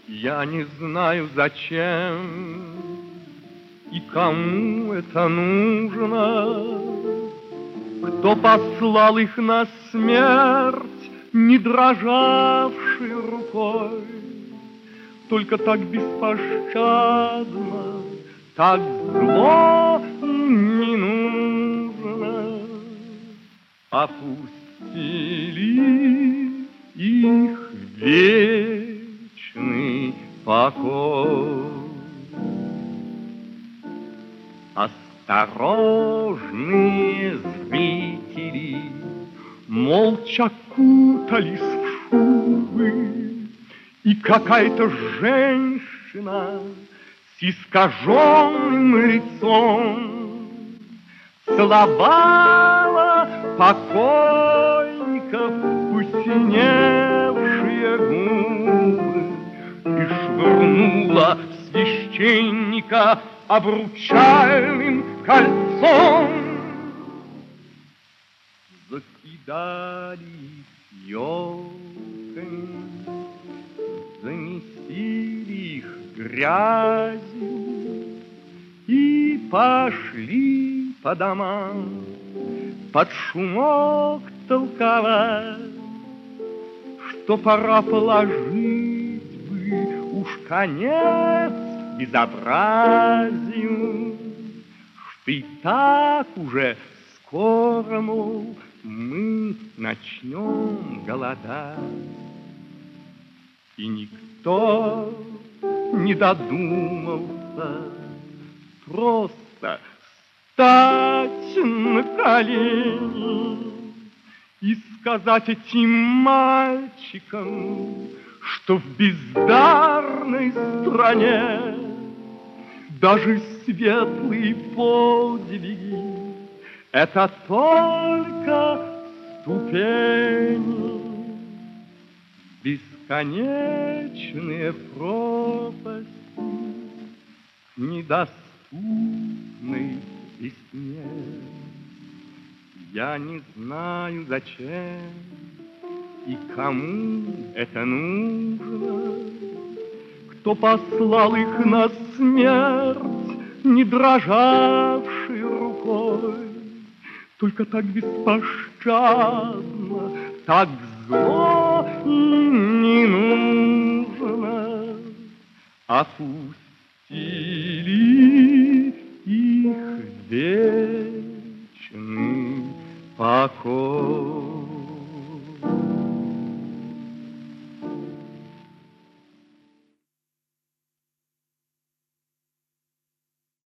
Я не знаю, зачем и кому это нужно, кто послал их на смерть, не дрожавшей рукой, только так беспощадно, так зло не нужно. Опустили их вечный покой. Осторожные зрители молча кутались в шубы, и какая-то женщина с искаженным лицом целовала покойников посиневшие губы и швырнула священника обручальным кольцом. Закидали елками, замесили их грязью и пошли по домам под шумок толковать, что пора положить бы уж конец безобразию, что и так уже скоро, мол, мы начнем голодать. И никто не додумался просто встать на колени и сказать этим мальчикам, что в бездарной стране даже светлые подвиги — это только ступени, бесконечные пропасти к недоступной весне. Я не знаю, зачем и кому это нужно, кто послал их на смерть, не дрожавшей рукой, только так беспощадно, так зло и не нужно. Опустили их вечный покой.